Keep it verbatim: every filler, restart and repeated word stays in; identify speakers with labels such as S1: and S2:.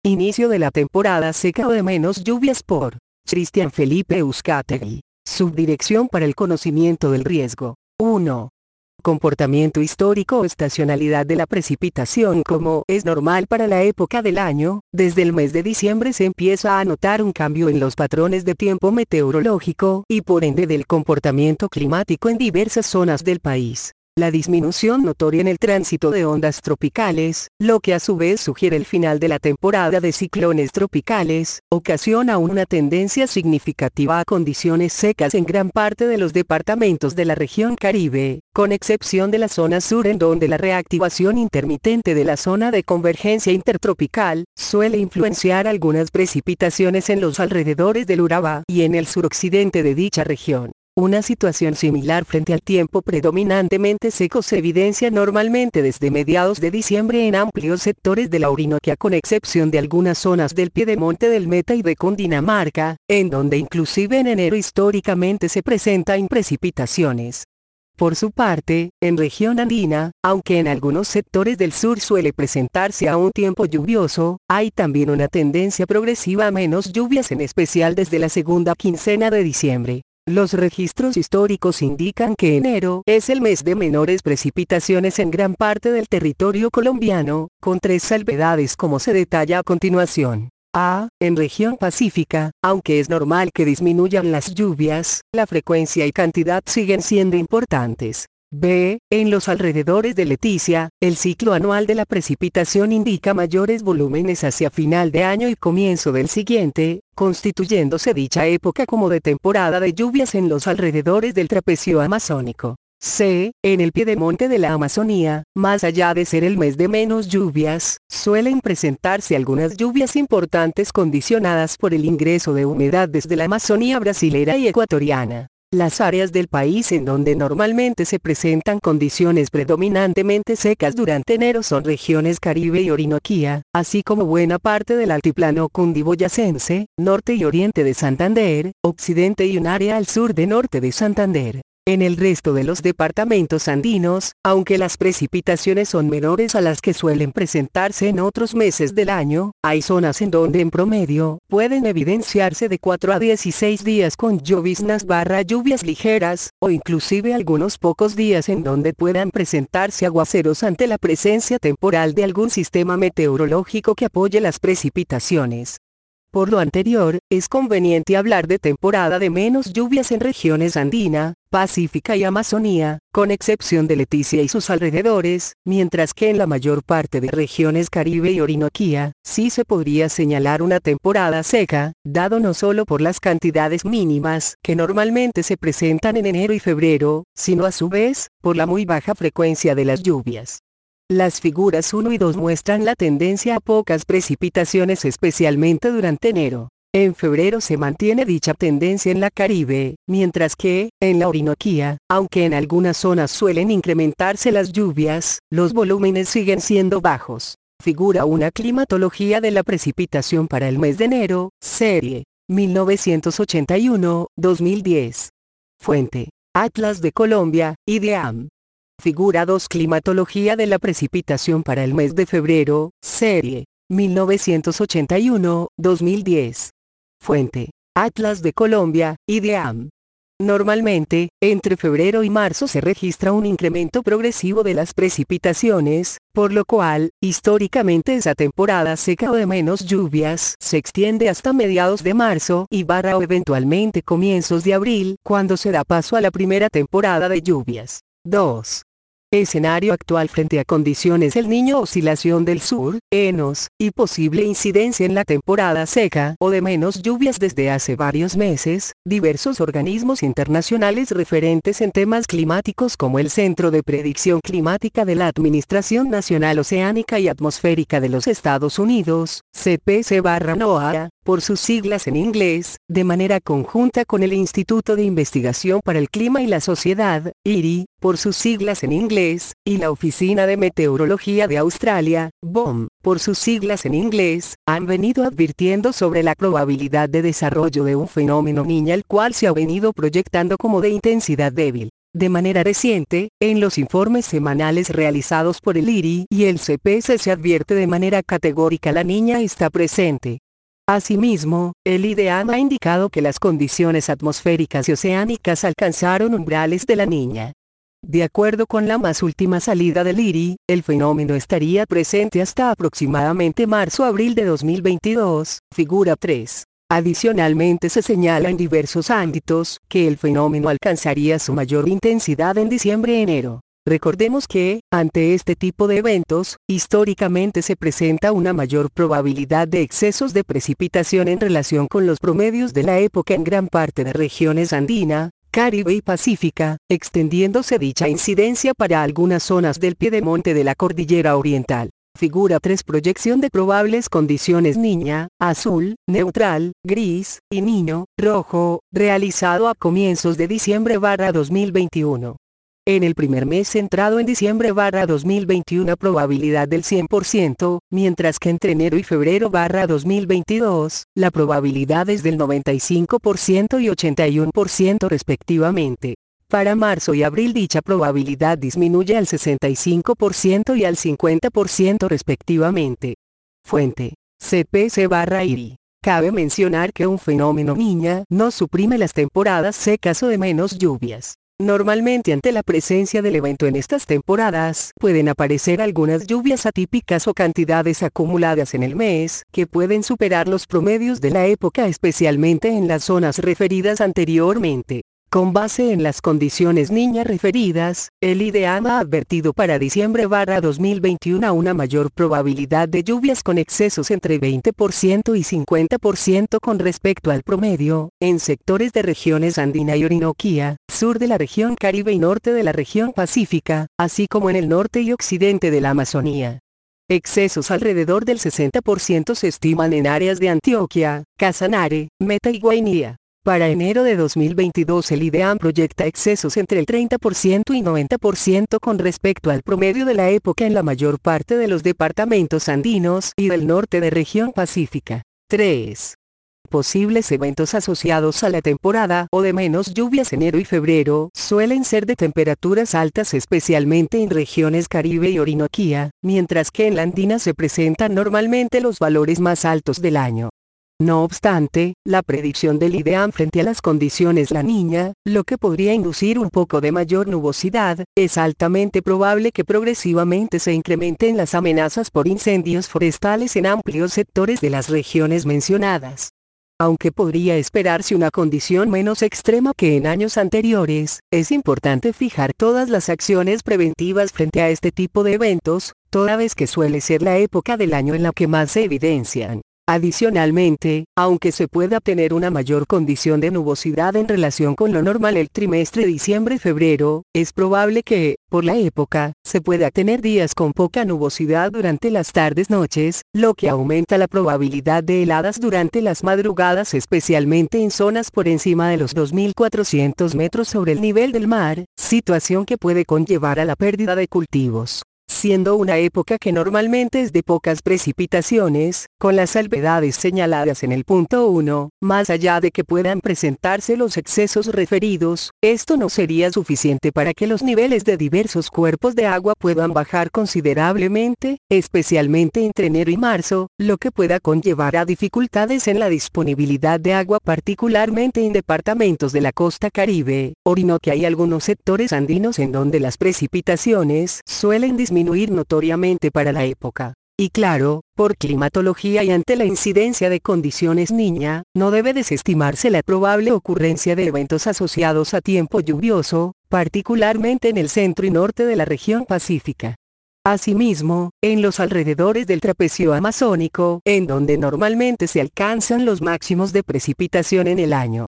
S1: Inicio de la temporada seca o de menos lluvias por Cristian Felipe Euskátegui. Subdirección para el conocimiento del riesgo. uno. Comportamiento histórico o estacionalidad de la precipitación. Como es normal para la época del año, desde el mes de diciembre se empieza a notar un cambio en los patrones de tiempo meteorológico y por ende del comportamiento climático en diversas zonas del país. La disminución notoria en el tránsito de ondas tropicales, lo que a su vez sugiere el final de la temporada de ciclones tropicales, ocasiona una tendencia significativa a condiciones secas en gran parte de los departamentos de la región Caribe, con excepción de la zona sur en donde la reactivación intermitente de la zona de convergencia intertropical, suele influenciar algunas precipitaciones en los alrededores del Urabá y en el suroccidente de dicha región. Una situación similar frente al tiempo predominantemente seco se evidencia normalmente desde mediados de diciembre en amplios sectores de la Orinoquia con excepción de algunas zonas del piedemonte del Meta y de Cundinamarca, en donde inclusive en enero históricamente se presentan precipitaciones. Por su parte, en región andina, aunque en algunos sectores del sur suele presentarse aún tiempo lluvioso, hay también una tendencia progresiva a menos lluvias en especial desde la segunda quincena de diciembre. Los registros históricos indican que enero es el mes de menores precipitaciones en gran parte del territorio colombiano, con tres salvedades como se detalla a continuación. A. En región pacífica, aunque es normal que disminuyan las lluvias, la frecuencia y cantidad siguen siendo importantes. B. En los alrededores de Leticia, el ciclo anual de la precipitación indica mayores volúmenes hacia final de año y comienzo del siguiente, constituyéndose dicha época como de temporada de lluvias en los alrededores del trapecio amazónico. C. En el piedemonte de la Amazonía, más allá de ser el mes de menos lluvias, suelen presentarse algunas lluvias importantes condicionadas por el ingreso de humedad desde la Amazonía brasilera y ecuatoriana. Las áreas del país en donde normalmente se presentan condiciones predominantemente secas durante enero son regiones Caribe y Orinoquía, así como buena parte del altiplano cundiboyacense, norte y oriente de Santander, occidente y un área al sur de norte de Santander. En el resto de los departamentos andinos, aunque las precipitaciones son menores a las que suelen presentarse en otros meses del año, hay zonas en donde en promedio pueden evidenciarse de cuatro a dieciséis días con lloviznas barra lluvias ligeras, o inclusive algunos pocos días en donde puedan presentarse aguaceros ante la presencia temporal de algún sistema meteorológico que apoye las precipitaciones. Por lo anterior, es conveniente hablar de temporada de menos lluvias en regiones andina, pacífica y Amazonía, con excepción de Leticia y sus alrededores, mientras que en la mayor parte de regiones Caribe y Orinoquía, sí se podría señalar una temporada seca, dado no solo por las cantidades mínimas que normalmente se presentan en enero y febrero, sino a su vez, por la muy baja frecuencia de las lluvias. Las figuras uno y dos muestran la tendencia a pocas precipitaciones especialmente durante enero. En febrero se mantiene dicha tendencia en la Caribe, mientras que, en la Orinoquía, aunque en algunas zonas suelen incrementarse las lluvias, los volúmenes siguen siendo bajos. Figura una climatología de la precipitación para el mes de enero, serie mil novecientos ochenta y uno a dos mil diez. Fuente: Atlas de Colombia, IDEAM. Figura dos Climatología de la precipitación para el mes de febrero, serie mil novecientos ochenta y uno a dos mil diez. Fuente: Atlas de Colombia, IDEAM. Normalmente, entre febrero y marzo se registra un incremento progresivo de las precipitaciones, por lo cual, históricamente esa temporada seca o de menos lluvias se extiende hasta mediados de marzo y barra o eventualmente comienzos de abril, cuando se da paso a la primera temporada de lluvias. dos. Escenario actual frente a condiciones El Niño, oscilación del sur, enos, y posible incidencia en la temporada seca o de menos lluvias desde hace varios meses. Diversos organismos internacionales referentes en temas climáticos como el Centro de Predicción Climática de la Administración Nacional Oceánica y Atmosférica de los Estados Unidos, C P C-NOAA, por sus siglas en inglés, de manera conjunta con el Instituto de Investigación para el Clima y la Sociedad, I R I, por sus siglas en inglés, y la Oficina de Meteorología de Australia, B O M, por sus siglas en inglés, han venido advirtiendo sobre la probabilidad de desarrollo de un fenómeno Niña el cual se ha venido proyectando como de intensidad débil. De manera reciente, en los informes semanales realizados por el I R I y el C P S se advierte de manera categórica la niña está presente. Asimismo, el I D A M ha indicado que las condiciones atmosféricas y oceánicas alcanzaron umbrales de la niña. De acuerdo con la más última salida del I R I, el fenómeno estaría presente hasta aproximadamente marzo-abril de dos mil veintidós, figura tres. Adicionalmente se señala en diversos ámbitos, que el fenómeno alcanzaría su mayor intensidad en diciembre-enero. Recordemos que, ante este tipo de eventos, históricamente se presenta una mayor probabilidad de excesos de precipitación en relación con los promedios de la época en gran parte de regiones andina, Caribe y Pacífica, extendiéndose dicha incidencia para algunas zonas del piedemonte de la cordillera oriental. Figura tres. Proyección de probables condiciones niña, azul, neutral, gris, y niño, rojo, realizado a comienzos de diciembre dos mil veintiuno. En el primer mes centrado en diciembre dos mil veintiuno probabilidad del cien por ciento, mientras que entre enero y febrero dos mil veintidós, la probabilidad es del noventa y cinco por ciento y ochenta y uno por ciento respectivamente. Para marzo y abril dicha probabilidad disminuye al sesenta y cinco por ciento y al cincuenta por ciento respectivamente. Fuente: C P S I R I. Cabe mencionar que un fenómeno niña no suprime las temporadas secas o de menos lluvias. Normalmente ante la presencia del evento en estas temporadas, pueden aparecer algunas lluvias atípicas o cantidades acumuladas en el mes, que pueden superar los promedios de la época especialmente en las zonas referidas anteriormente. Con base en las condiciones niña referidas, el I D A M ha advertido para diciembre dos mil veintiuno una mayor probabilidad de lluvias con excesos entre veinte por ciento y cincuenta por ciento con respecto al promedio, en sectores de regiones andina y orinoquía, sur de la región Caribe y norte de la región pacífica, así como en el norte y occidente de la Amazonía. Excesos alrededor del sesenta por ciento se estiman en áreas de Antioquia, Casanare, Meta y Guainía. Para enero de dos mil veintidós el I D A M proyecta excesos entre el treinta por ciento y noventa por ciento con respecto al promedio de la época en la mayor parte de los departamentos andinos y del norte de región pacífica. tres. Posibles eventos asociados a la temporada o de menos lluvias enero y febrero suelen ser de temperaturas altas especialmente en regiones Caribe y Orinoquía, mientras que en la andina se presentan normalmente los valores más altos del año. No obstante, la predicción del I D A M frente a las condiciones La Niña, lo que podría inducir un poco de mayor nubosidad, es altamente probable que progresivamente se incrementen las amenazas por incendios forestales en amplios sectores de las regiones mencionadas. Aunque podría esperarse una condición menos extrema que en años anteriores, es importante fijar todas las acciones preventivas frente a este tipo de eventos, toda vez que suele ser la época del año en la que más se evidencian. Adicionalmente, aunque se pueda tener una mayor condición de nubosidad en relación con lo normal el trimestre diciembre-febrero, es probable que, por la época, se pueda tener días con poca nubosidad durante las tardes-noches, lo que aumenta la probabilidad de heladas durante las madrugadas especialmente en zonas por encima de los dos mil cuatrocientos metros sobre el nivel del mar, situación que puede conllevar a la pérdida de cultivos. Siendo una época que normalmente es de pocas precipitaciones, con las salvedades señaladas en el punto uno, más allá de que puedan presentarse los excesos referidos, esto no sería suficiente para que los niveles de diversos cuerpos de agua puedan bajar considerablemente, especialmente entre enero y marzo, lo que pueda conllevar a dificultades en la disponibilidad de agua particularmente en departamentos de la costa Caribe, Orinoquia y algunos sectores andinos en donde las precipitaciones suelen disminuir notoriamente para la época. Y claro, por climatología y ante la incidencia de condiciones niña, no debe desestimarse la probable ocurrencia de eventos asociados a tiempo lluvioso, particularmente en el centro y norte de la región pacífica. Asimismo, en los alrededores del trapecio amazónico, en donde normalmente se alcanzan los máximos de precipitación en el año,